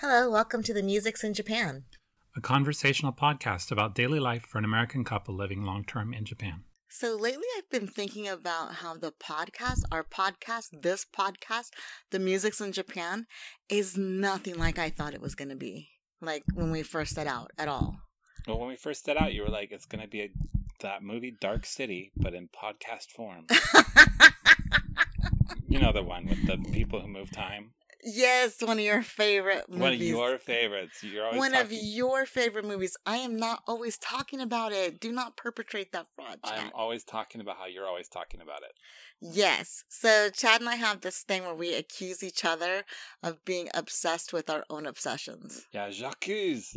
Hello, welcome to the Musics in Japan. A conversational podcast about daily life for an American couple living long-term in Japan. So lately I've been thinking about how this podcast, the Musics in Japan, is nothing like I thought it was going to be. Like when we first set out at all. Well, when we first set out, you were like, it's going to be that movie Dark City, but in podcast form. You know the one with the people who move time? Yes, one of your favorite movies. One of your favorites. You're always one of your favorite movies. I am not always talking about it. Do not perpetrate that fraud, Chad. I'm always talking about how you're always talking about it. Yes. So Chad and I have this thing where we accuse each other of being obsessed with our own obsessions. Yeah, j'accuse.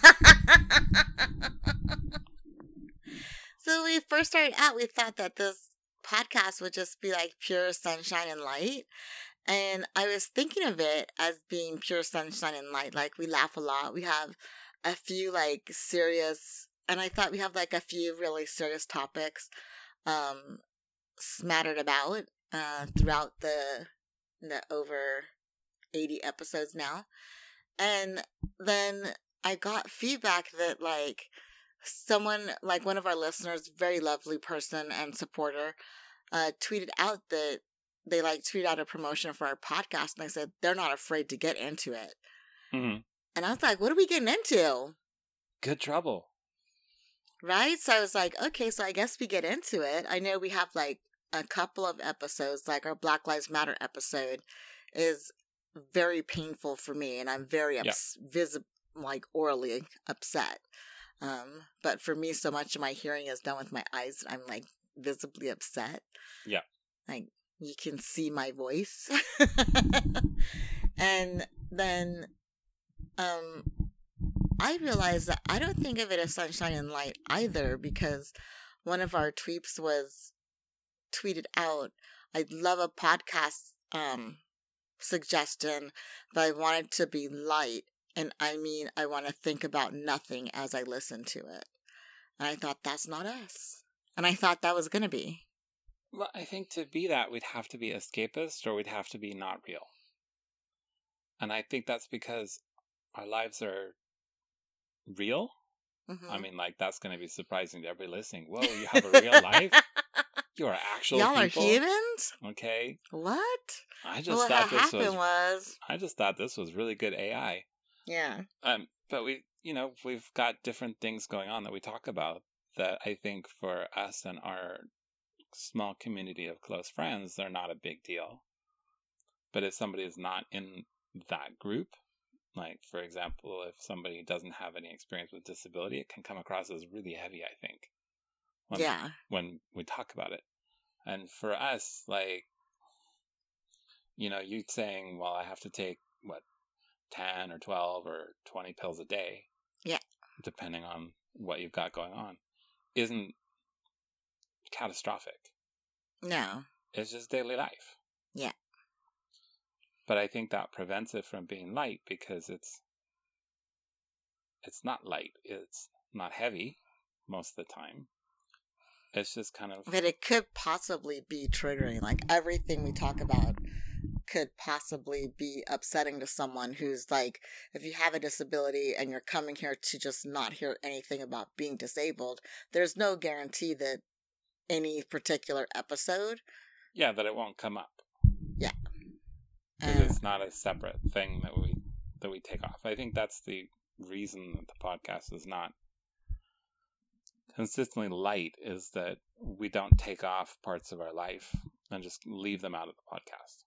So when we first started out, we thought that this podcast would just be like pure sunshine and light. And I was thinking of it as being pure sunshine and light. Like, we laugh a lot. We have a few, like, serious... And I thought we have, like, a few really serious topics smattered about throughout the over 80 episodes now. And then I got feedback that, like, someone, like one of our listeners, very lovely person and supporter, tweeted out that they tweeted out a promotion for our podcast, and I said they're not afraid to get into it. Mm-hmm. And I was like, what are we getting into? Good trouble. Right? So I was like, okay, so I guess we get into it. I know we have like a couple of episodes, like our Black Lives Matter episode is very painful for me, and I'm very orally upset. But for me, so much of my hearing is done with my eyes. I'm like visibly upset. Yeah. Like, you can see my voice. And then I realized that I don't think of it as sunshine and light either, because one of our tweets was tweeted out, I'd love a podcast suggestion, but I want it to be light. And I mean, I want to think about nothing as I listen to it. And I thought, that's not us. And I thought that was going to be. Well, I think to be that, we'd have to be escapist or we'd have to be not real. And I think that's because our lives are real. Mm-hmm. I mean, like, that's going to be surprising to everybody listening. Whoa, you have a real life? You are actual Y'all people? Are humans? Okay. What? I just thought this was really good AI. Yeah. But we've got different things going on that we talk about that I think for us and our small community of close friends, they're not a big deal. But if somebody is not in that group, like, for example, if somebody doesn't have any experience with disability, it can come across as really heavy, I think. When we talk about it. And for us, like, you saying, well, I have to take, 10 or 12 or 20 pills a day. Yeah. Depending on what you've got going on, isn't catastrophic. No. It's just daily life. Yeah. But I think that prevents it from being light because it's not light. It's not heavy most of the time. It's just kind of... But it could possibly be triggering. Like, everything we talk about could possibly be upsetting to someone who's like, if you have a disability and you're coming here to just not hear anything about being disabled, there's no guarantee that any particular episode... Yeah, that it won't come up. Yeah. Because it's not a separate thing that we take off. I think that's the reason that the podcast is not consistently light, is that we don't take off parts of our life and just leave them out of the podcast.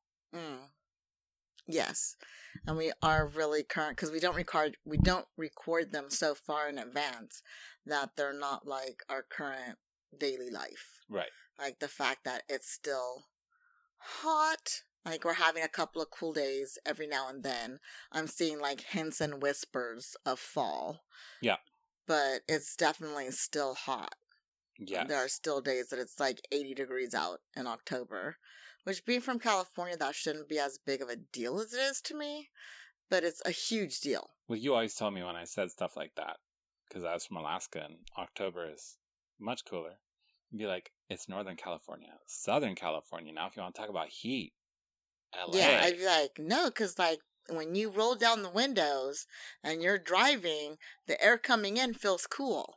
Yes. And we are really current, because we don't record them so far in advance that they're not like our current daily life. Right. Like the fact that it's still hot. Like, we're having a couple of cool days every now and then. I'm seeing like hints and whispers of fall. Yeah. But it's definitely still hot. Yes. There are still days that it's like 80 degrees out in October. Which, being from California, that shouldn't be as big of a deal as it is to me. But it's a huge deal. Well, you always tell me when I said stuff like that, because I was from Alaska and October is much cooler. You'd be like, it's Northern California. Southern California, now if you want to talk about heat. LA. Yeah, I'd be like, no, because like when you roll down the windows and you're driving, the air coming in feels cool.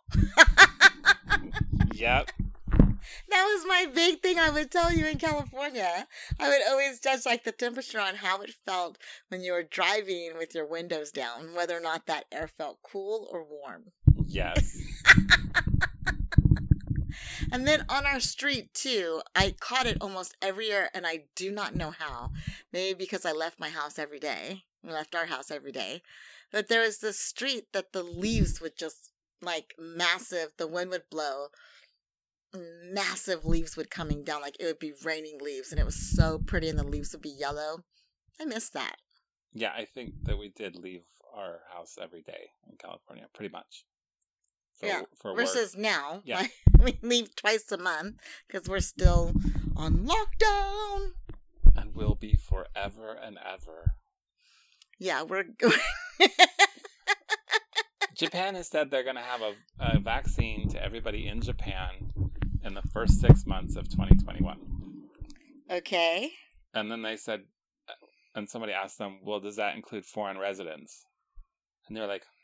Yep. That was my big thing I would tell you in California. I would always judge like the temperature on how it felt when you were driving with your windows down, whether or not that air felt cool or warm. Yes. And then on our street too, I caught it almost every year, and I do not know how. Maybe because I left my house every day. We left our house every day. But there was this street that the leaves would just, like, massive, the wind would blow. Massive leaves would coming down, like it would be raining leaves, and it was so pretty, and the leaves would be yellow. I miss that. Yeah, I think that we did leave our house every day in California, pretty much. For versus work. Now, Yeah. like, we leave twice a month because we're still on lockdown. And will be forever and ever. Yeah, we're going. Japan has said they're going to have a vaccine to everybody in Japan in the first 6 months of 2021. Okay. And then they said, and somebody asked them, well, does that include foreign residents? And they're like,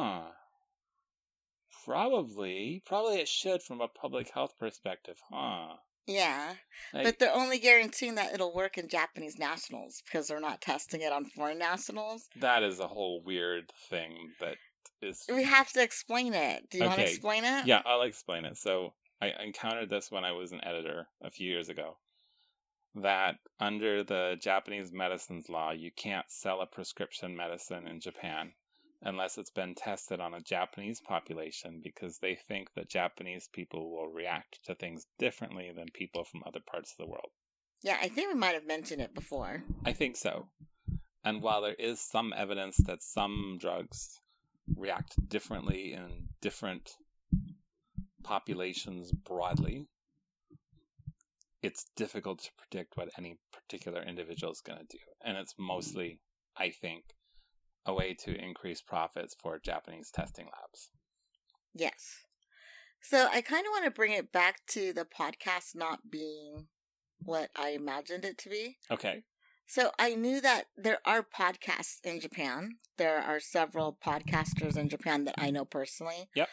Probably it should from a public health perspective, Yeah, Like, but they're only guaranteeing that it'll work in Japanese nationals because they're not testing it on foreign nationals. that is a whole weird thing that is... We have to explain it. Do you want to Okay. explain it? Yeah, I'll explain it. So I encountered this when I was an editor a few years ago, that under the Japanese medicines law, you can't sell a prescription medicine in Japan unless it's been tested on a Japanese population, because they think that Japanese people will react to things differently than people from other parts of the world. Yeah, I think we might have mentioned it before. I think so. And while there is some evidence that some drugs react differently in different populations broadly, it's difficult to predict what any particular individual is going to do. And it's mostly, I think, a way to increase profits for Japanese testing labs. Yes. So I kind of want to bring it back to the podcast not being what I imagined it to be. Okay. So I knew that there are podcasts in Japan. There are several podcasters in Japan that I know personally. Yep.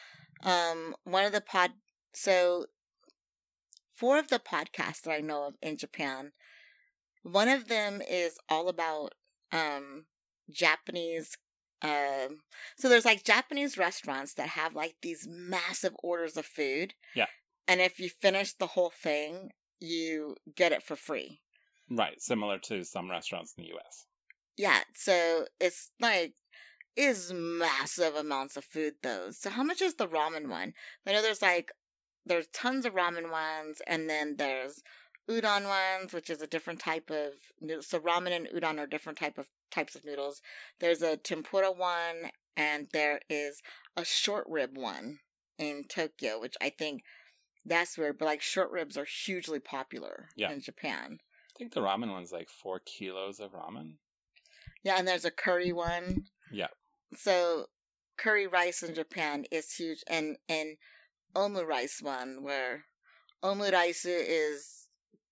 So 4 of the podcasts that I know of in Japan, one of them is all about Japanese. So there's like Japanese restaurants that have like these massive orders of food. Yeah. And if you finish the whole thing, you get it for free. Right. Similar to some restaurants in the U.S. Yeah. So it's like, is massive amounts of food though. So how much is the ramen one? I know there's tons of ramen ones, and then there's udon ones, which is a different type of noodle. So ramen and udon are different types of noodles. There's a tempura one, and there is a short rib one in Tokyo, which I think that's weird, but like short ribs are hugely popular in Japan. I think the ramen one's like 4 kilos of ramen. Yeah, and there's a curry one. Yeah. So curry rice in Japan is huge, and omurice one, where omurice is,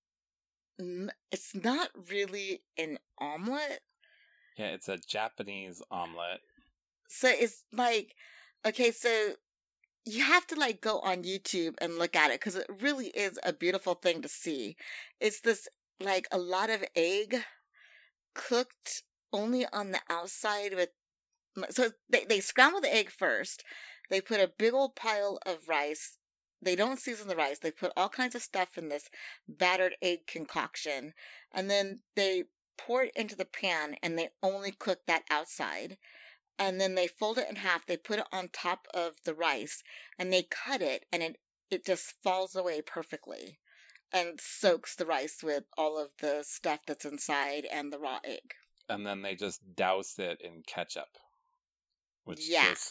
it's not really an omelet. Yeah, it's a Japanese omelet. So it's like, okay, so you have to like go on YouTube and look at it because it really is a beautiful thing to see. It's this like a lot of egg cooked only on the outside with, so they scramble the egg first. They put a big old pile of rice. They don't season the rice. They put all kinds of stuff in this battered egg concoction. And then they pour it into the pan and they only cook that outside. And then they fold it in half. They put it on top of the rice and they cut it, and it just falls away perfectly and soaks the rice with all of the stuff that's inside and the raw egg. And then they just douse it in ketchup. Which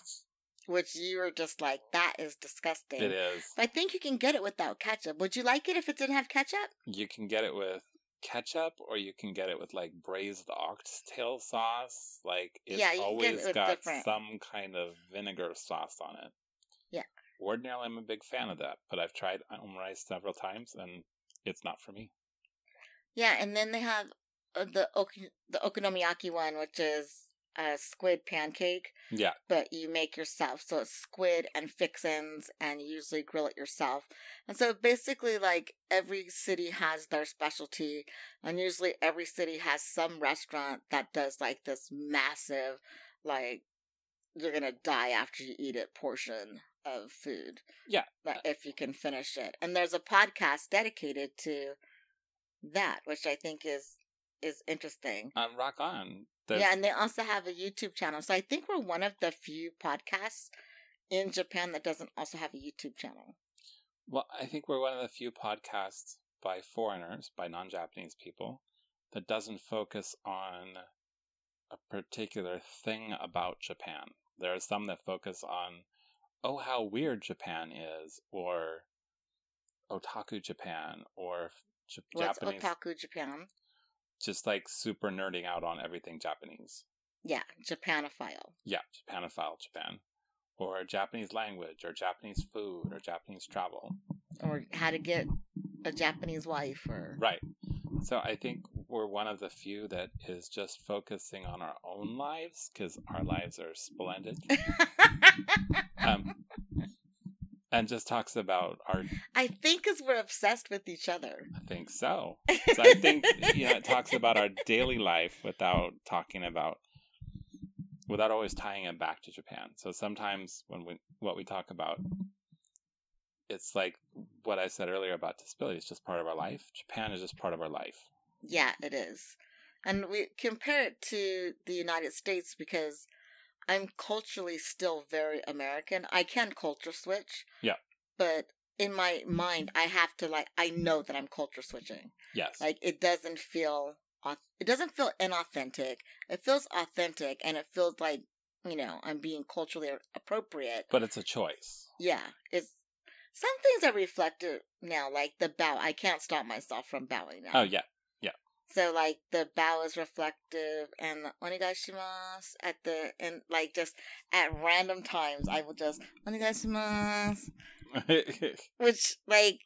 you were just like, that is disgusting. It is. But I think you can get it without ketchup. Would you like it if it didn't have ketchup? You can get it with ketchup, or you can get it with like braised oxtail sauce. Like, it's always got some kind of vinegar sauce on it. Yeah. Ordinarily, I'm a big fan of that, but I've tried omurice several times, and it's not for me. Yeah, and then they have the okonomiyaki one, which is a squid pancake, Yeah. but you make yourself. So it's squid and fixins, and you usually grill it yourself. And so basically, like, every city has their specialty, and usually every city has some restaurant that does like this massive, like, you're gonna die after you eat it portion of food. Yeah. But if you can finish it. And there's a podcast dedicated to that, which I think is interesting. Rock on. Yeah, and they also have a YouTube channel. So I think we're one of the few podcasts in Japan that doesn't also have a YouTube channel. Well, I think we're one of the few podcasts by foreigners, by non-Japanese people, that doesn't focus on a particular thing about Japan. There are some that focus on, oh, how weird Japan is, or otaku Japan, or What's Japanese. Otaku Japan? Just like super nerding out on everything Japanese. Yeah, Japanophile. Yeah, Japanophile Japan. Or Japanese language, or Japanese food, or Japanese travel. Or how to get a Japanese wife, or... Right. So I think we're one of the few that is just focusing on our own lives, because our lives are splendid. And just talks about our... I think because we're obsessed with each other. I think so. So I think, it talks about our daily life without always tying it back to Japan. So sometimes what we talk about, it's like what I said earlier about disability. It's just part of our life. Japan is just part of our life. Yeah, it is. And we compare it to the United States because I'm culturally still very American. I can culture switch. Yeah. But in my mind, I have to, like, I know that I'm culture switching. Yes. Like, it doesn't feel inauthentic. It feels authentic, and it feels like, I'm being culturally appropriate. But it's a choice. Yeah. Some things are reflected now, like the bow. I can't stop myself from bowing now. Oh, yeah. So, like, the bow is reflective, and the onegaishimasu and like, just at random times, I will just, onegaishimasu. Which, like,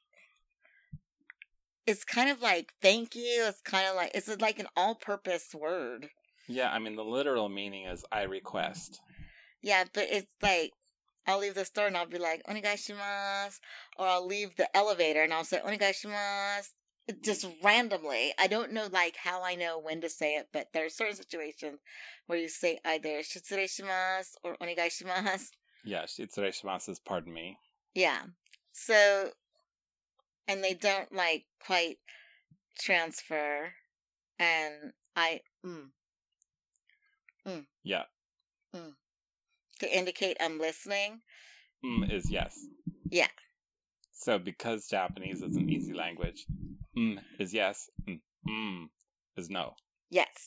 it's kind of like, thank you. It's kind of like, it's like an all-purpose word. Yeah, I mean, the literal meaning is I request. Yeah, but it's like, I'll leave the store and I'll be like, onegaishimasu. Or I'll leave the elevator and I'll say, onegaishimasu. Just randomly. I don't know, like, how I know when to say it, but there are certain situations where you say either shitsureishimasu or onegaishimasu. Yeah, shitsureishimasu is pardon me. Yeah. So, and they don't, like, quite transfer, and Yeah. To indicate I'm listening. Is yes. Yeah. So because Japanese is an easy language, is yes, is no. Yes.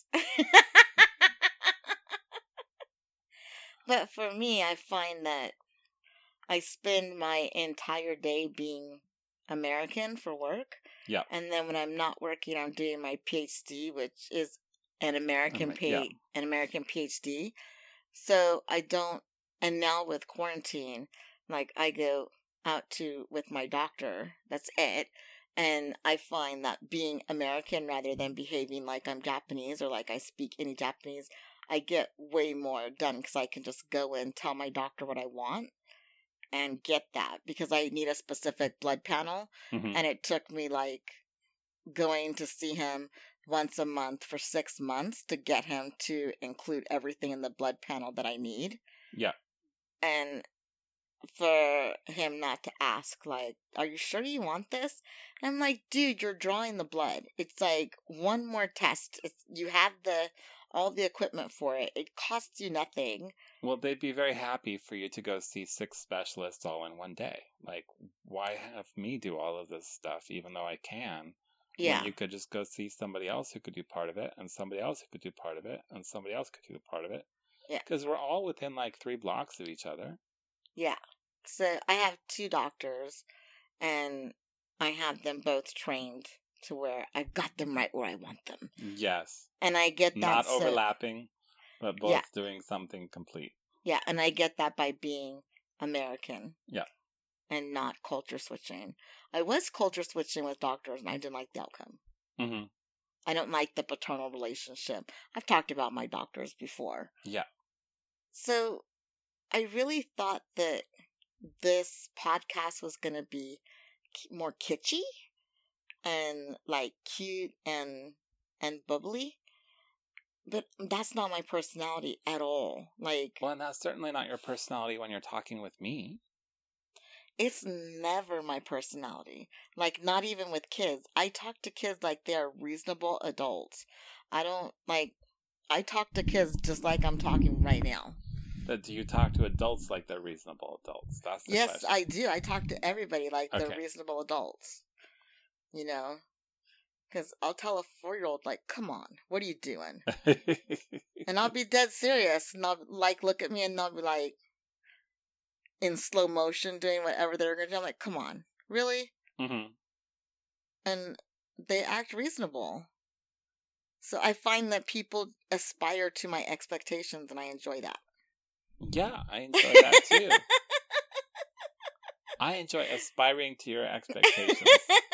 But for me, I find that I spend my entire day being American for work. Yeah. And then when I'm not working, I'm doing my PhD, which is an American PhD. So I don't, and now with quarantine, like, I go out with my doctor. That's it. And I find that being American rather than behaving like I'm Japanese or like I speak any Japanese, I get way more done because I can just go and tell my doctor what I want and get that, because I need a specific blood panel. Mm-hmm. And it took me, like, going to see him once a month for 6 months to get him to include everything in the blood panel that I need. Yeah. And for him not to ask, like, are you sure you want this? And I'm like, dude, you're drawing the blood. It's like one more test. You have all the equipment for it. It costs you nothing. Well, they'd be very happy for you to go see 6 specialists all in one day. Like, why have me do all of this stuff even though I can? Yeah. When you could just go see somebody else who could do part of it, and somebody else who could do part of it, and somebody else could do part of it. Yeah. Because we're all within like 3 blocks of each other. Yeah. So I have 2 doctors, and I have them both trained to where I've got them right where I want them. Yes. And I get that. Not overlapping, but both doing something complete. Yeah, and I get that by being American. Yeah. And not culture switching. I was culture switching with doctors, and I didn't like the outcome. Mm-hmm. I don't like the paternal relationship. I've talked about my doctors before. Yeah. So I really thought that this podcast was going to be more kitschy and like cute and bubbly. But that's not my personality at all. Like, Well, and that's certainly not your personality when you're talking with me. it's never my personality. Like, not even with kids. I talk to kids like they are reasonable adults. I talk to kids just like I'm talking right now. But do you talk to adults like they're reasonable adults? That's the Yes, question. I do. I talk to everybody like they're Okay. reasonable adults. You know? Because I'll tell a 4-year-old, like, come on, what are you doing? And I'll be dead serious. And they'll, like, look at me and they'll be like, in slow motion doing whatever they're going to do. I'm like, come on, really? Mm-hmm. And they act reasonable. So I find that people aspire to my expectations and I enjoy that. Yeah, I enjoy that too. I enjoy aspiring to your expectations.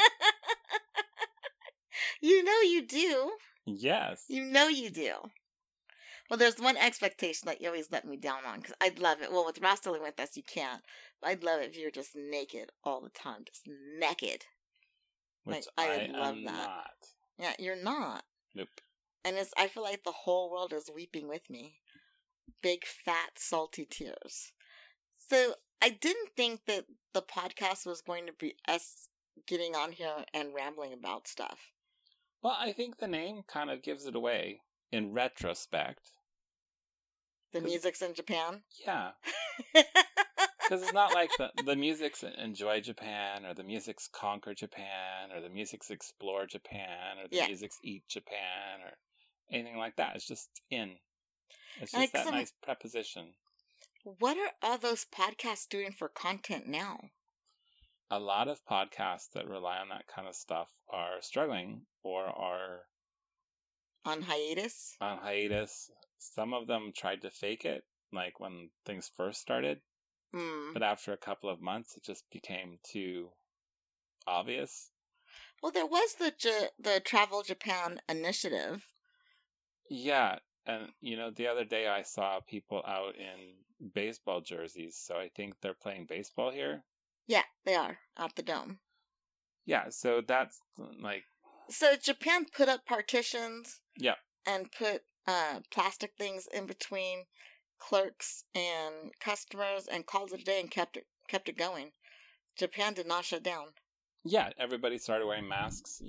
You know you do. Yes. You know you do. Well, there's one expectation that you always let me down on, because I'd love it. Well, with Ross living with us, you can't. But I'd love it if you were just naked all the time. Just naked. Which Like, I I would love am that. not. Yeah, you're not. Nope. And I feel like the whole world is weeping with me. Big, fat, salty tears. So I didn't think that the podcast was going to be us getting on here and rambling about stuff. Well, I think the name kind of gives it away in retrospect. The music's in Japan? Yeah. Because it's not like the music's Enjoy Japan, or the music's Conquer Japan, or the music's Explore Japan, or the music's Eat Japan, or anything like that. It's just in. It's just like that nice preposition. What are all those podcasts doing for content now? A lot of podcasts that rely on that kind of stuff are struggling or are on hiatus. Some of them tried to fake it, like when things first started. But after a couple of months, it just became too obvious. Well, there was the Travel Japan initiative. Yeah, and the other day I saw people out in baseball jerseys, so I think they're playing baseball here. Yeah, they are, at the Dome. Yeah, so that's like... So Japan put up partitions. Yeah. And put plastic things in between clerks and customers and called it a day and kept it going. Japan did not shut down. Yeah, everybody started wearing masks.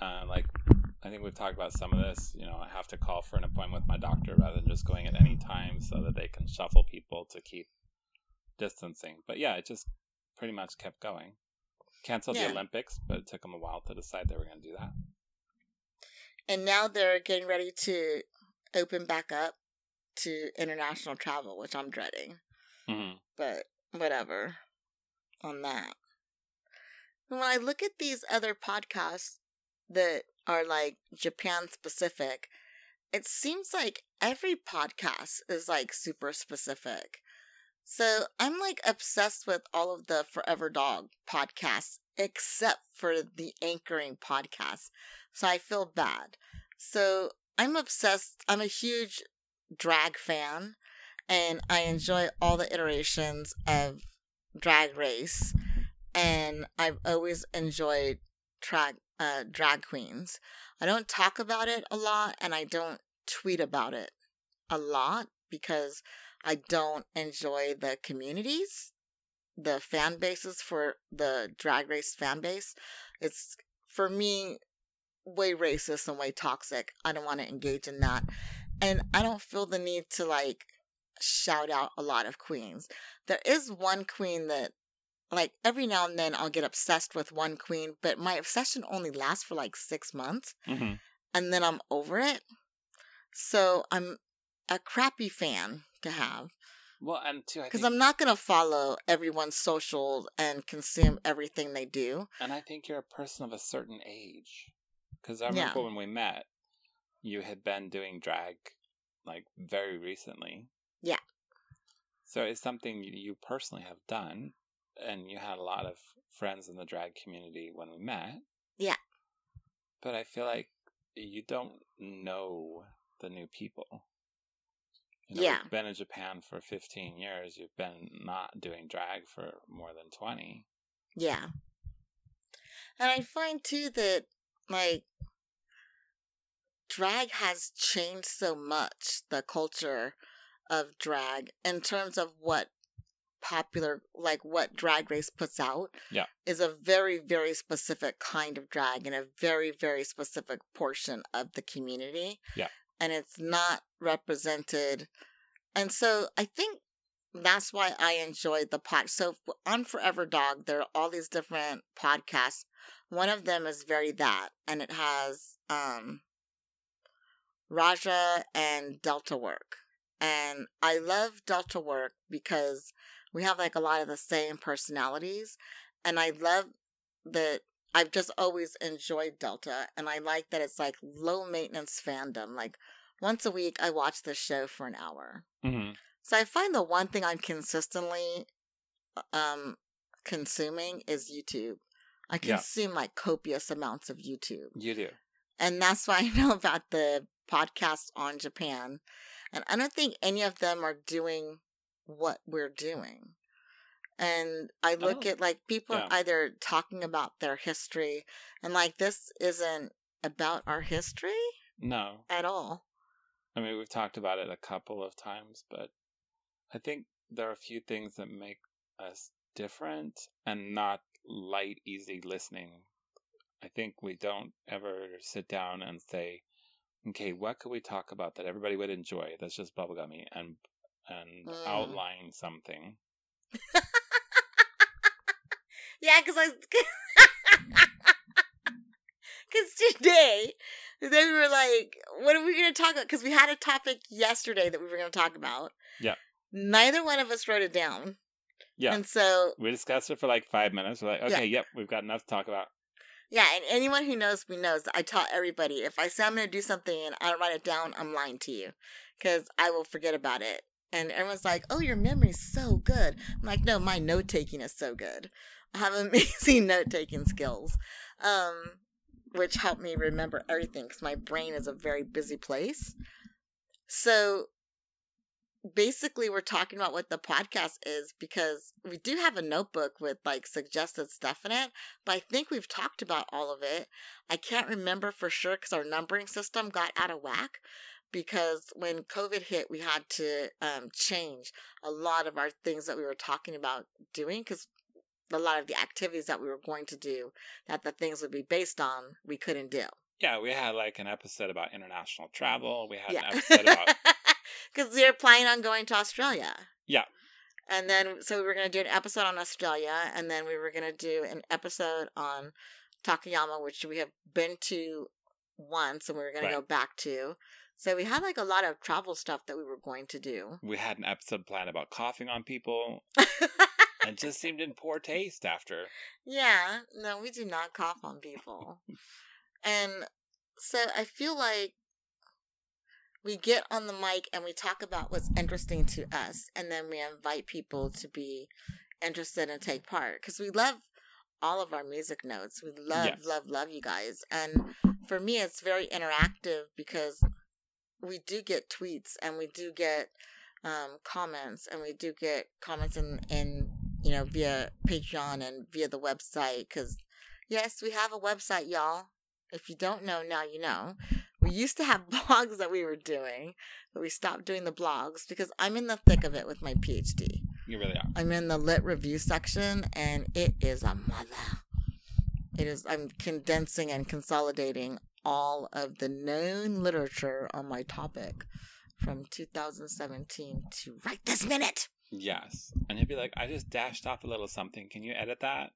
I think we've talked about some of this. I have to call for an appointment with my doctor rather than just going at any time so that they can shuffle people to keep distancing. But yeah, it just pretty much kept going. Canceled the Olympics, but it took them a while to decide they were going to do that. And now they're getting ready to open back up to international travel, which I'm dreading. Mm-hmm. But whatever on that. And when I look at these other podcasts that are like Japan specific, it seems like every podcast is like super specific. So I'm like obsessed with all of the Forever Dog podcasts except for the anchoring podcast. So I feel bad. So I'm obsessed. I'm a huge drag fan and I enjoy all the iterations of Drag Race. And I've always enjoyed drag queens. I don't talk about it a lot and I don't tweet about it a lot because I don't enjoy the communities, the fan bases for the Drag Race fan base. It's, for me, way racist and way toxic. I don't want to engage in that. And I don't feel the need to, like, shout out a lot of queens. There is one queen that, like, every now and then I'll get obsessed with one queen, but my obsession only lasts for, like, 6 months. Mm-hmm. And then I'm over it. So I'm a crappy fan to have. Well, and too, because I'm not going to follow everyone's socials and consume everything they do. And I think you're a person of a certain age. Because I remember when we met, you had been doing drag, like, very recently. Yeah. So it's something you personally have done, and you had a lot of friends in the drag community when we met. Yeah. But I feel like you don't know the new people. Yeah. You've been in Japan for 15 years. You've been not doing drag for more than 20. Yeah. And I find, too, that, like, drag has changed so much, the culture of drag, in terms of what popular, like, what Drag Race puts out. Yeah. Is a very, very specific kind of drag and a very, very specific portion of the community. Yeah. And it's not represented. And so I think that's why I enjoyed the pod. So on Forever Dog, there are all these different podcasts. One of them is very that, and it has Raja and Delta Work. And I love Delta Work because we have like a lot of the same personalities. And I love that I've just always enjoyed Delta. And I like that it's like low maintenance fandom. Like once a week, I watch this show for an hour. Mm-hmm. So I find the one thing I'm consistently consuming is YouTube. I consume like copious amounts of YouTube. You do. And that's why I know about the podcast on Japan. And I don't think any of them are doing what we're doing. And I look at like people either talking about their history, and like this isn't about our history. No. At all. I mean, we've talked about it a couple of times, but I think there are a few things that make us different and not light, easy listening. I think we don't ever sit down and say, okay, what could we talk about that everybody would enjoy? That's just bubblegummy, and outline something. Yeah, because today we were like, what are we going to talk about? Because we had a topic yesterday that we were going to talk about. Yeah. Neither one of us wrote it down. Yeah. And so we discussed it for like 5 minutes. We're like, okay, yep, we've got enough to talk about. Yeah, and anyone who knows me knows I tell everybody, if I say I'm going to do something and I don't write it down, I'm lying to you. Because I will forget about it. And everyone's like, oh, your memory's so good. I'm like, no, my note-taking is so good. I have amazing note-taking skills, which help me remember everything because my brain is a very busy place. So basically, we're talking about what the podcast is because we do have a notebook with like suggested stuff in it, but I think we've talked about all of it. I can't remember for sure because our numbering system got out of whack. Because when COVID hit, we had to change a lot of our things that we were talking about doing because a lot of the activities that we were going to do that the things would be based on, we couldn't do. Yeah, we had like an episode about international travel. We had an episode about... Because we were planning on going to Australia. Yeah. And then, so we were going to do an episode on Australia, and then we were going to do an episode on Takayama, which we have been to once, and we were going to go back to. So we had like a lot of travel stuff that we were going to do. We had an episode planned about coughing on people. It just seemed in poor taste after. Yeah. No, we do not cough on people. And so I feel like we get on the mic and we talk about what's interesting to us. And then we invite people to be interested and take part. Because we love all of our music notes. We love you guys. And for me, it's very interactive because... we do get tweets and we do get comments and we do get comments in via Patreon and via the website because yes, we have a website, y'all. If you don't know, now you know. We used to have blogs that we were doing, but we stopped doing the blogs because I'm in the thick of it with my PhD. You really are. I'm in the lit review section and it is a mother. I'm condensing and consolidating all of the known literature on my topic from 2017 to right this minute. Yes. And he'd be like, I just dashed off a little something. Can you edit that?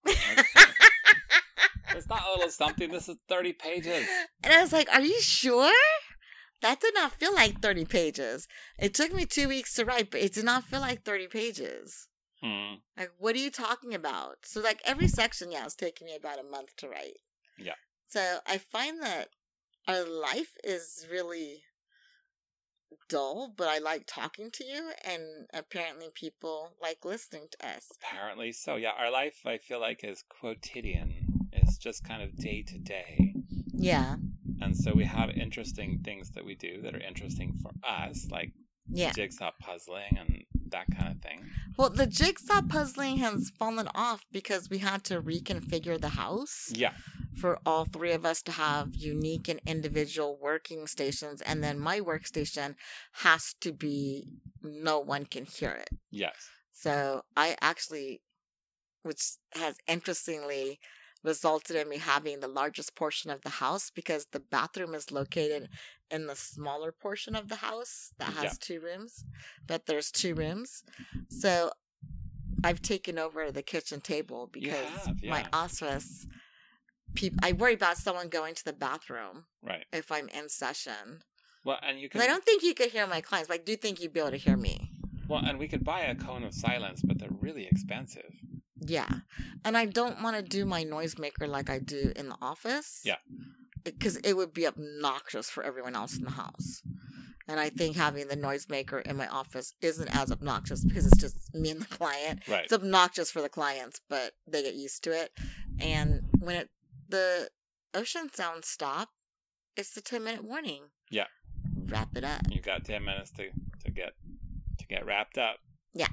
It's not a little something. This is 30 pages. And I was like, are you sure? That did not feel like 30 pages. It took me 2 weeks to write, but it did not feel like 30 pages. Like, what are you talking about? So, like, every section, it's taking me about a month to write. Yeah. So, I find that our life is really dull, but I like talking to you, and apparently people like listening to us. Apparently so. Yeah, our life, I feel like, is quotidian. It's just kind of day to day. Yeah. And so we have interesting things that we do that are interesting for us, like Yeah. jigsaw puzzling and that kind of thing. Well, the jigsaw puzzling has fallen off because we had to reconfigure the house Yeah. for all three of us to have unique and individual working stations. And then my workstation has to be no one can hear it. Yes. So I actually, which has interestingly resulted in me having the largest portion of the house because the bathroom is located in the smaller portion of the house that has Yeah. 2 rooms, but there's 2 rooms. So I've taken over the kitchen table because have, yeah. my office, I worry about someone going to the bathroom Right. if I'm in session. Well, and you can. Because I don't think you could hear my clients, but I do think you'd be able to hear me. Well, and we could buy a cone of silence, but they're really expensive. Yeah. And I don't want to do my noisemaker like I do in the office. Yeah. Because it would be obnoxious for everyone else in the house. And I think having the noisemaker in my office isn't as obnoxious because it's just me and the client. Right. It's obnoxious for the clients, but they get used to it. And when the ocean sounds stop, it's the 10-minute warning. Yeah. Wrap it up. You've got 10 minutes to get wrapped up. Yeah.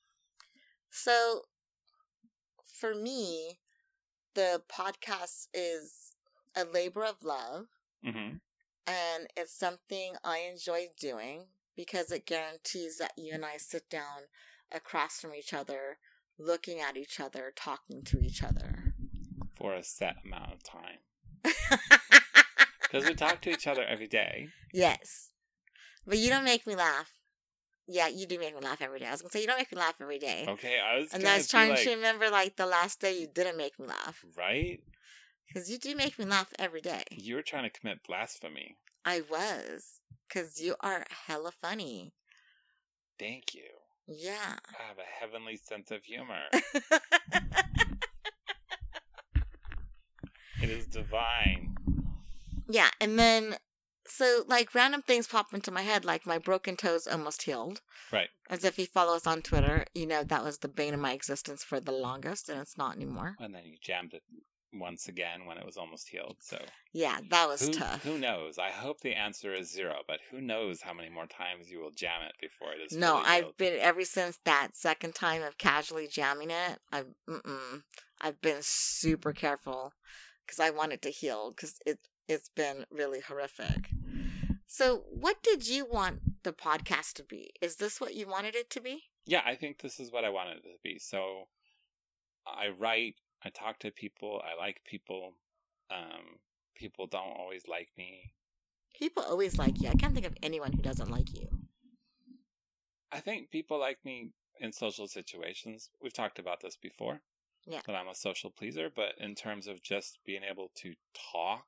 So for me, the podcast is a labor of love. Mm-hmm. And it's something I enjoy doing because it guarantees that you and I sit down across from each other, looking at each other, talking to each other. For a set amount of time. Because we talk to each other every day. Yes. But you don't make me laugh. Yeah, you do make me laugh every day. I was going to say, you don't make me laugh every day. Okay, I was trying to remember, like, the last day you didn't make me laugh. Right? Because you do make me laugh every day. You were trying to commit blasphemy. I was. Because you are hella funny. Thank you. Yeah. I have a heavenly sense of humor. It is divine. Yeah, and then, so, like, random things pop into my head, like my broken toes almost healed. Right. As if you follow us on Twitter, you know that was the bane of my existence for the longest, and it's not anymore. And then you jammed it once again when it was almost healed, so... Yeah, that was tough. Who knows? I hope the answer is 0, but who knows how many more times you will jam it before it is No, fully I've healed. been, ever since that second time of casually jamming it, I've been super careful, because I want it to heal, because it's been really horrific. So, what did you want the podcast to be? Is this what you wanted it to be? Yeah, I think this is what I wanted it to be. So, I write, I talk to people, I like people. People don't always like me. People always like you. I can't think of anyone who doesn't like you. I think people like me in social situations. We've talked about this before. Yeah. That I'm a social pleaser, but in terms of just being able to talk,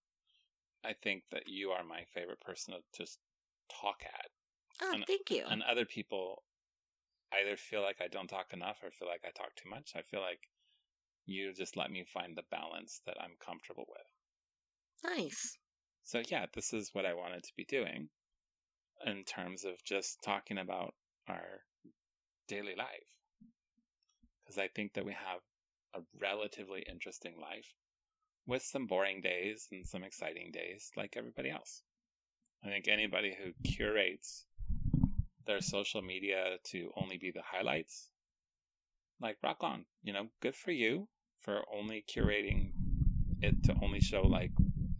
I think that you are my favorite person to just talk at. Oh, thank you. And other people either feel like I don't talk enough or feel like I talk too much. I feel like you just let me find the balance that I'm comfortable with. Nice. So yeah, this is what I wanted to be doing in terms of just talking about our daily life. Because I think that we have a relatively interesting life with some boring days and some exciting days like everybody else. I think anybody who curates their social media to only be the highlights, like, rock on. You know, good for you for only curating it to only show, like,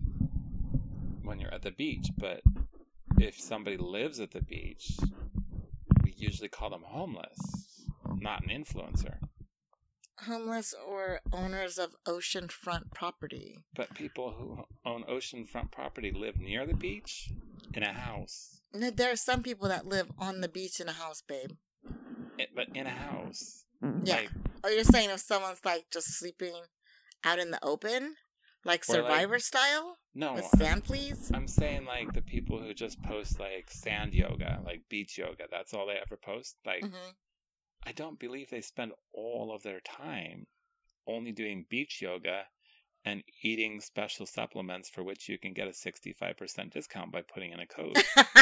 when you're at the beach. But if somebody lives at the beach, we usually call them homeless, not an influencer. Homeless or owners of oceanfront property. But people who own oceanfront property live near the beach in a house. No, there are some people that live on the beach in a house, babe. But in a house. Yeah. Like, Oh, you're saying if someone's, like, just sleeping out in the open? Like Survivor style? no. With sand fleas? I'm saying, like, the people who just post, like, sand yoga, like beach yoga. That's all they ever post. Like, I don't believe they spend all of their time only doing beach yoga and eating special supplements for which you can get a 65% discount by putting in a code.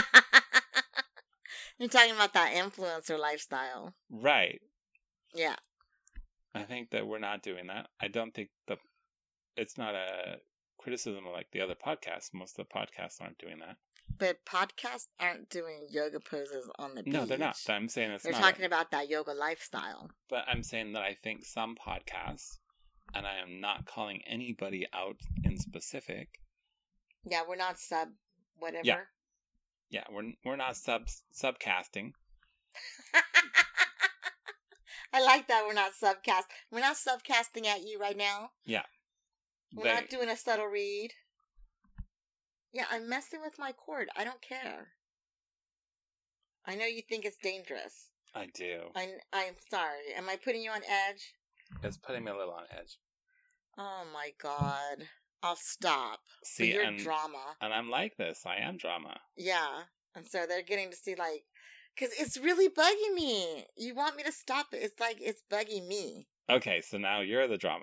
You're talking about that influencer lifestyle. Right. Yeah. I think that we're not doing that. I don't think it's not a criticism of like the other podcasts. Most of the podcasts aren't doing that. But podcasts aren't doing yoga poses on the beach. No, they're not. I'm saying it's They're not. talking about that yoga lifestyle. But I'm saying that I think some podcasts, and I am not calling anybody out in specific. Yeah, we're not whatever. Yeah, we're not subcasting. I like that we're not subcast. We're not subcasting at you right now. Yeah. We're not doing a subtle read. Yeah, I'm messing with my cord. I don't care. I know you think it's dangerous. I do. I'm sorry. Am I putting you on edge? It's putting me a little on edge. Oh my god. I'll stop. See, you're drama. And I'm like this. I am drama. Yeah. And so they're getting to see, like, because it's really bugging me. You want me to stop it. It's like, it's bugging me. Okay, so now you're the drama.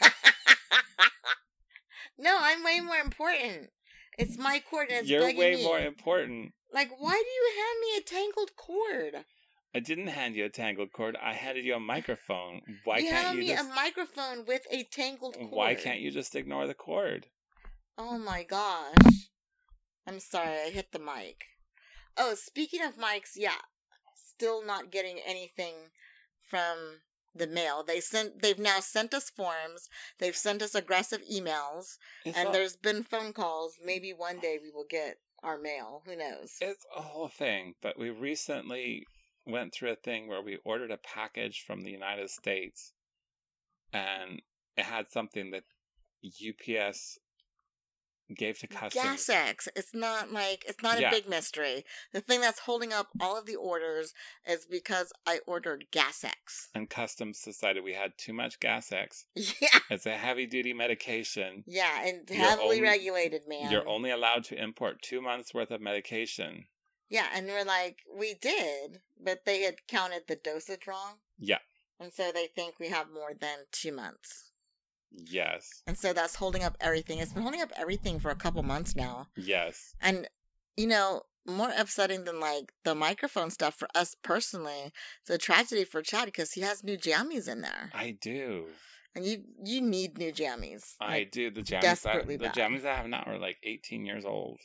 No, I'm way more important. It's my cord and it's You're bugging me. way more important. Like, why do you hand me a tangled cord? I didn't hand you a tangled cord. I handed you a microphone. Why you can't handed you me a microphone with a tangled cord. Why can't you just ignore the cord? Oh my gosh. I'm sorry, I hit the mic. Oh, speaking of mics, yeah. Still not getting anything from the mail. They've now sent us forms. They've sent us aggressive emails. There's been phone calls. Maybe one day we will get our mail. Who knows? It's a whole thing. But we recently went through a thing where we ordered a package from the United States, and it had something that UPS gave to customs. GasX. It's not a big mystery. The thing that's holding up all of the orders is because I ordered GasX. And customs decided we had too much GasX. Yeah. It's a heavy duty medication. Yeah, and heavily regulated, man. You're only allowed to import 2 months worth of medication. Yeah, and we're like, we did, but they had counted the dosage wrong. Yeah. And so they think we have more than 2 months. Yes. And so that's holding up everything. It's been holding up everything for a couple months now. Yes. And, more upsetting than, like, the microphone stuff for us personally, it's a tragedy for Chad because he has new jammies in there. I do. And you need new jammies. I do. The jammies I have now are like 18 years old.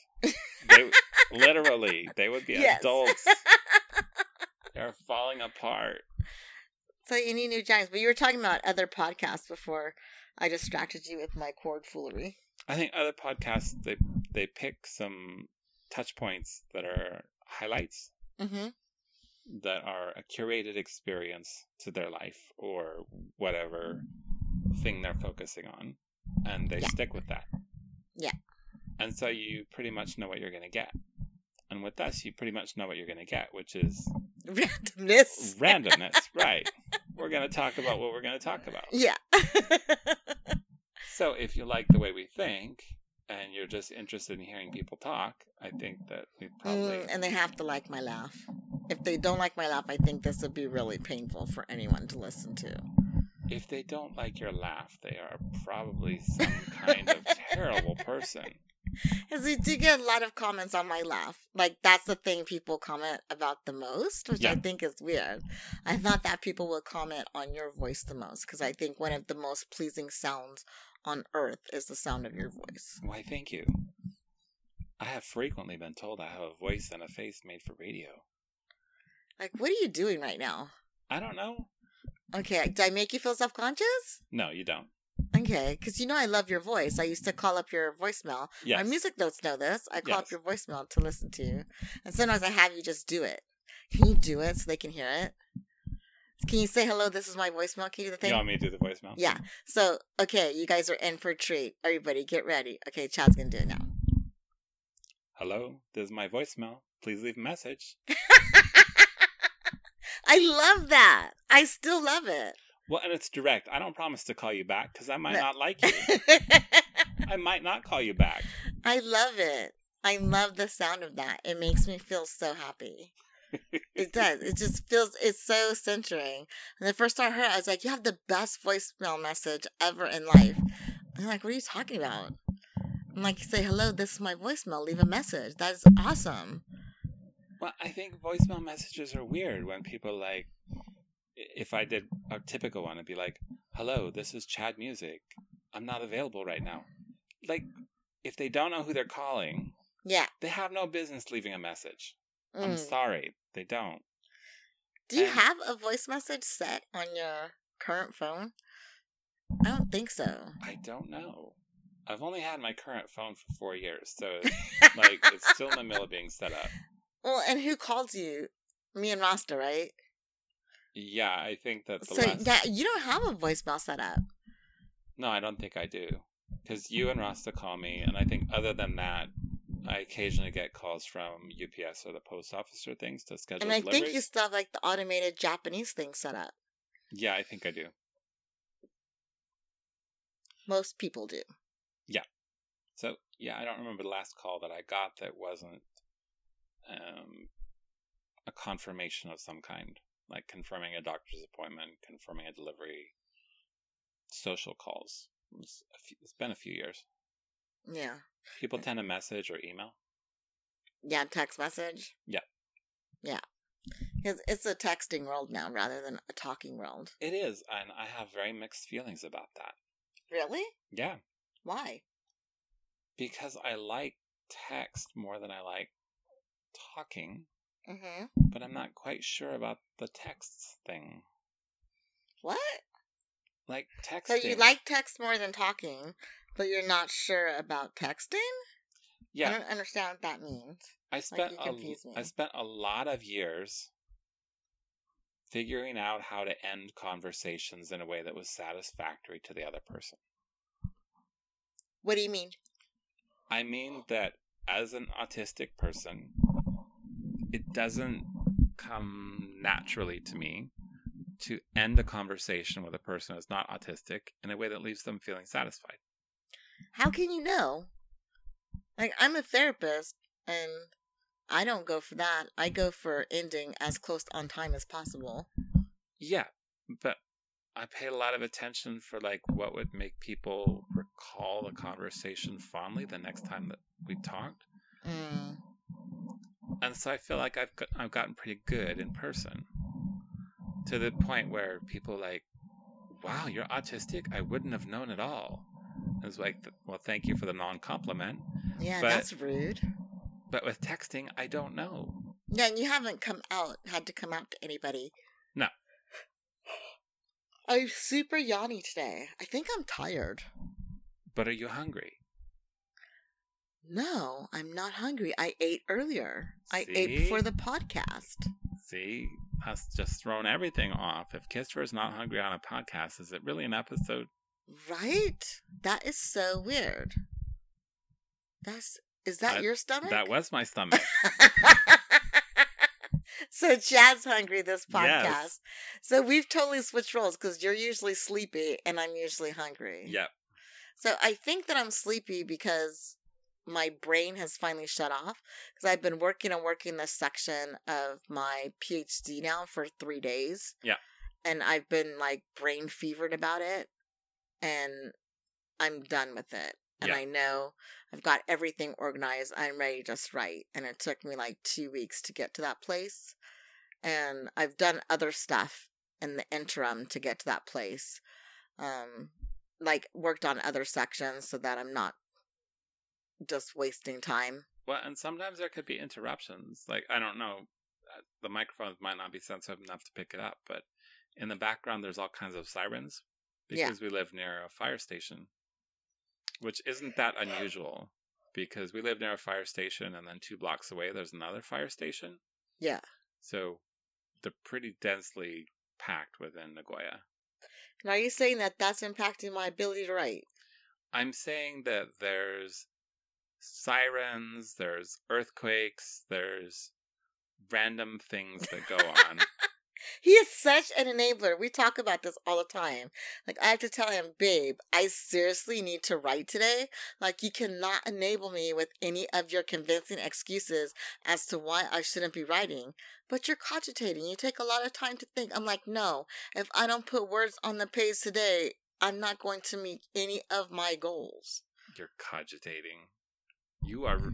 Literally, they would be adults. They're falling apart. So you need new jammies. But you were talking about other podcasts before I distracted you with my cord foolery. I think other podcasts, they pick some touch points that are highlights. Mm-hmm. That are a curated experience to their life or whatever thing they're focusing on, and they stick with that. Yeah. And so you pretty much know what you're going to get. And with us, you pretty much know what you're going to get, which is randomness. Randomness, right. We're going to talk about what we're going to talk about. Yeah. So if you like the way we think and you're just interested in hearing people talk, I think that we probably... and they have to like my laugh. If they don't like my laugh, I think this would be really painful for anyone to listen to. If they don't like your laugh, they are probably some kind of terrible person. Because we do get a lot of comments on my laugh. Like, that's the thing people comment about the most, which I think is weird. I thought that people would comment on your voice the most, because I think one of the most pleasing sounds on earth is the sound of your voice. Why, thank you. I have frequently been told I have a voice and a face made for radio. Like, what are you doing right now? I don't know. Okay, did I make you feel self-conscious? No, you don't. Okay, because I love your voice. I used to call up your voicemail. Yes. Our music notes know this. I call up your voicemail to listen to you. And sometimes I have you just do it. Can you do it so they can hear it? Can you say, hello, this is my voicemail? Can you do the thing? You want me to do the voicemail? Yeah. So, okay, you guys are in for a treat. Everybody, get ready. Okay, Chad's going to do it now. Hello, this is my voicemail. Please leave a message. I love that. I still love it. Well, and it's direct. I don't promise to call you back because I might not like you. I might not call you back. I love it. I love the sound of that. It makes me feel so happy. It does. It just feels, it's so centering. And the first time I heard it, I was like, you have the best voicemail message ever in life. I'm like, what are you talking about? I'm like, you say, hello, this is my voicemail. Leave a message. That is awesome. Well, I think voicemail messages are weird when people like, if I did a typical one, it'd be like, hello, this is Chad Music. I'm not available right now. like, if they don't know who they're calling, Yeah. they have no business leaving a message. I'm sorry, they don't. Do you have a voice message set on your current phone? I don't think so. I don't know. I've only had my current phone for 4 years, so like it's still in the middle of being set up. Well, and who calls you? Me and Rasta, right? Yeah, I think that the so last... you don't have a voicemail set up. No, I don't think I do. Because you and Rasta call me, and I think other than that, I occasionally get calls from UPS or the post office or things to schedule deliveries. And I think you still have like the automated Japanese thing set up. Yeah, I think I do. Most people do. Yeah. So, yeah, I don't remember the last call that I got that wasn't a confirmation of some kind. Like confirming a doctor's appointment, confirming a delivery, social calls. It's been a few years. Yeah. People tend to message or email. Yeah, text message. Yeah. Yeah. Because it's a texting world now rather than a talking world. It is, and I have very mixed feelings about that. Really? Yeah. Why? Because I like text more than I like talking. Mm-hmm. But I'm not quite sure about the texts thing. What? Like texting. So you like text more than talking, but you're not sure about texting? Yeah. I don't understand what that means. I spent a lot of years figuring out how to end conversations in a way that was satisfactory to the other person. What do you mean? I mean that as an autistic person, it doesn't come naturally to me to end a conversation with a person who's not autistic in a way that leaves them feeling satisfied. How can you know? Like, I'm a therapist, and I don't go for that. I go for ending as close on time as possible. Yeah, but I paid a lot of attention for, like, what would make people recall the conversation fondly the next time that we talked. Mm. And so I feel like I've gotten pretty good in person. To the point where people like, wow, you're autistic? I wouldn't have known at all. I was like, well, thank you for the non-compliment. Yeah, that's rude. But with texting, I don't know. Yeah, and you haven't had to come out to anybody. No. I'm super yawny today. I think I'm tired. But are you hungry? No, I'm not hungry. I ate earlier. See? I ate before the podcast. See? Us just thrown everything off. If Christopher's not hungry on a podcast, is it really an episode? Right? That is so weird. Is that your stomach? That was my stomach. So Chad's hungry this podcast. Yes. So we've totally switched roles because you're usually sleepy and I'm usually hungry. Yep. So I think that I'm sleepy because my brain has finally shut off because I've been working this section of my PhD now for 3 days. Yeah. And I've been like brain fevered about it and I'm done with it. And I know I've got everything organized. I'm ready to just write. And it took me like 2 weeks to get to that place. And I've done other stuff in the interim to get to that place. Like worked on other sections so that I'm not just wasting time. Well, and sometimes there could be interruptions. Like, I don't know, the microphones might not be sensitive enough to pick it up, but in the background there's all kinds of sirens because we live near a fire station, which isn't that unusual because we live near a fire station and then 2 blocks away there's another fire station. Yeah. So they're pretty densely packed within Nagoya. And are you saying that that's impacting my ability to write? I'm saying that there's sirens, there's earthquakes, there's random things that go on. He is such an enabler. We talk about this all the time. Like, I have to tell him, babe, I seriously need to write today. Like, you cannot enable me with any of your convincing excuses as to why I shouldn't be writing. But you're cogitating. You take a lot of time to think. I'm like, no, if I don't put words on the page today, I'm not going to meet any of my goals. You're cogitating. You are...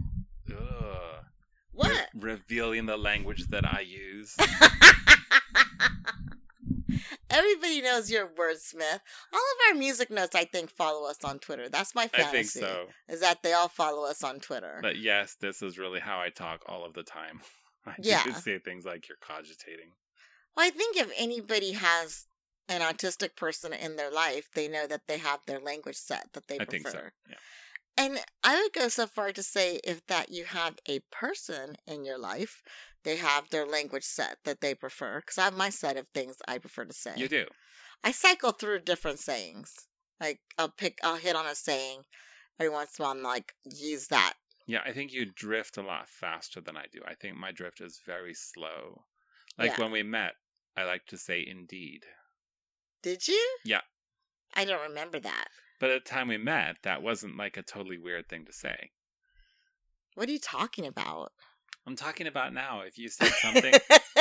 What? Revealing the language that I use. everybody knows you're a wordsmith. All of our music notes, I think, follow us on Twitter. That's my fantasy. I think so. Is that they all follow us on Twitter. But yes, this is really how I talk all of the time. I do say things like you're cogitating. Well, I think if anybody has an autistic person in their life, they know that they have their language set that they prefer. I think so, yeah. And I would go so far to say if that you have a person in your life, they have their language set that they prefer. Because I have my set of things I prefer to say. You do. I cycle through different sayings. Like, I'll hit on a saying every once in a while and, like, use that. Yeah, I think you drift a lot faster than I do. I think my drift is very slow. Like, when we met, I like to say indeed. Did you? Yeah. I don't remember that. But at the time we met, that wasn't, like, a totally weird thing to say. What are you talking about? I'm talking about now. If you said something,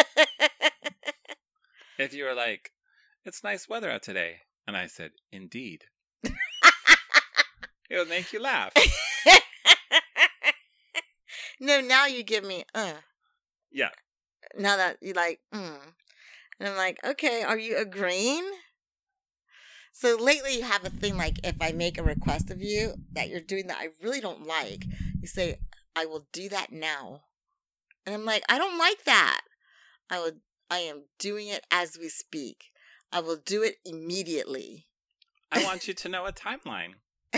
if you were like, it's nice weather out today, and I said, indeed, it would make you laugh. No, now you give me, Yeah. Now that you like, And I'm like, okay, are you agreeing? So lately you have a thing like, if I make a request of you that you're doing that I really don't like, you say, I will do that now. And I'm like, I don't like that. I am doing it as we speak. I will do it immediately. I want you to know a timeline.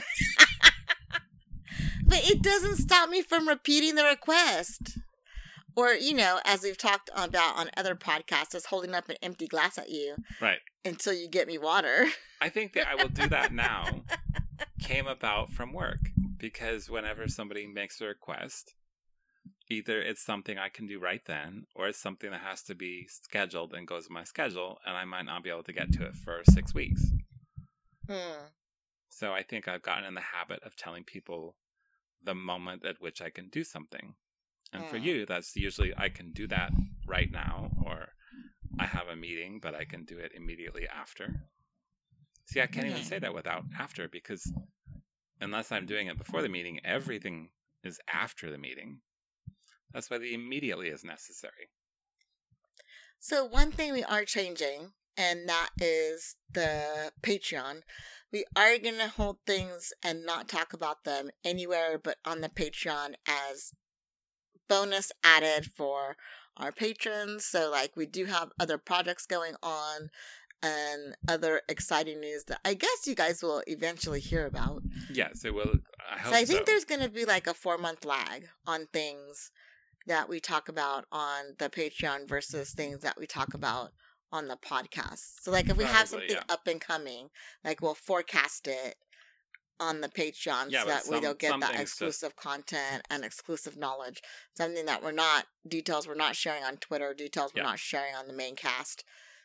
But it doesn't stop me from repeating the request. Or, as we've talked about on other podcasts, is holding up an empty glass at you. Right. Until you get me water. I think that I will do that now came about from work. Because whenever somebody makes a request, either it's something I can do right then, or it's something that has to be scheduled and goes in my schedule, and I might not be able to get to it for 6 weeks. So I think I've gotten in the habit of telling people the moment at which I can do something. And for you, that's usually I can do that right now, or I have a meeting, but I can do it immediately after. See, I can't even say that without after, because unless I'm doing it before the meeting, everything is after the meeting. That's why the immediately is necessary. So one thing we are changing, and that is the Patreon. We are going to hold things and not talk about them anywhere but on the Patreon as bonus added for our patrons. So, like, we do have other projects going on and other exciting news that I guess you guys will eventually hear about. Yes, it will. I think there's going to be like a 4-month lag on things that we talk about on the Patreon versus things that we talk about on the podcast. So, like, if we have something up and coming, like, we'll forecast it on the Patreon so that we don't get that exclusive content and exclusive knowledge. Something that details we're not sharing on Twitter, details we're not sharing on the main cast,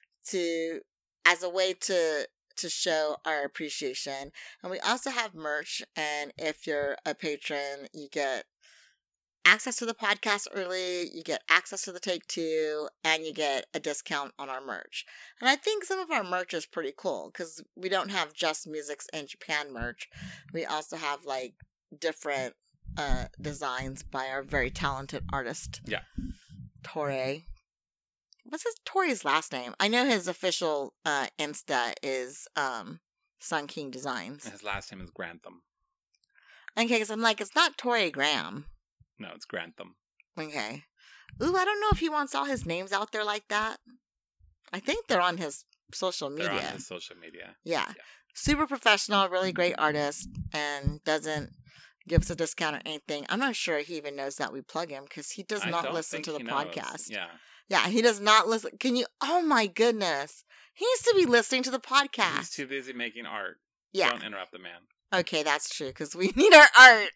as a way to show our appreciation. And we also have merch, and if you're a patron, you get access to the podcast early, you get access to the Take Two, and you get a discount on our merch. And I think some of our merch is pretty cool, because we don't have just Musics in Japan merch. We also have, like, different designs by our very talented artist. Yeah. Torei. What's Tori's last name? I know his official Insta is Sun King Designs. His last name is Grantham. Okay, because I'm like, it's not Torei Graham. No, it's Grantham. Okay. Ooh, I don't know if he wants all his names out there like that. I think they're on his social media. They're on his social media. Yeah. Super professional, really great artist, and doesn't give us a discount or anything. I'm not sure he even knows that we plug him, because he does not listen to the podcast. Yeah. Yeah, he does not listen. Oh my goodness. He needs to be listening to the podcast. He's too busy making art. Yeah. Don't interrupt the man. Okay, that's true, because we need our art.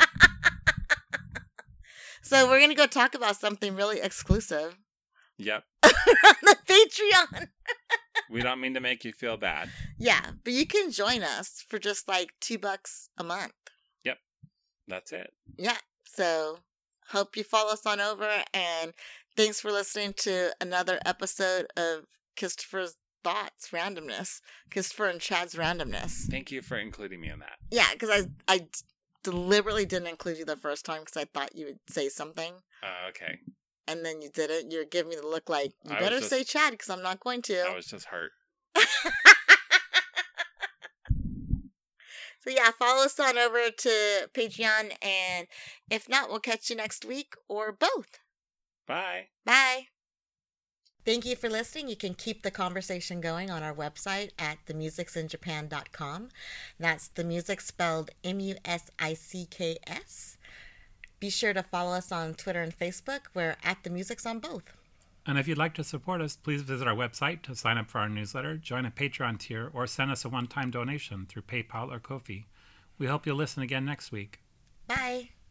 So we're going to go talk about something really exclusive. Yep. On the Patreon. We don't mean to make you feel bad. Yeah, but you can join us for just like $2 a month. Yep. That's it. Yeah. So hope you follow us on over, and thanks for listening to another episode of Christopher's Thoughts Randomness. Christopher and Chad's Randomness. Thank you for including me in that. Yeah, because I deliberately didn't include you the first time because I thought you would say something. Okay. And then you didn't. You're giving me the look like, you better say Chad because I'm not going to. I was just hurt. So yeah, follow us on over to Patreon, and if not, we'll catch you next week or both. Bye. Bye. Thank you for listening. You can keep the conversation going on our website at themusicsinjapan.com. That's the music spelled MUSICKS. Be sure to follow us on Twitter and Facebook. We're at The Musics on both. And if you'd like to support us, please visit our website to sign up for our newsletter, join a Patreon tier, or send us a one-time donation through PayPal or Ko-fi. We hope you'll listen again next week. Bye.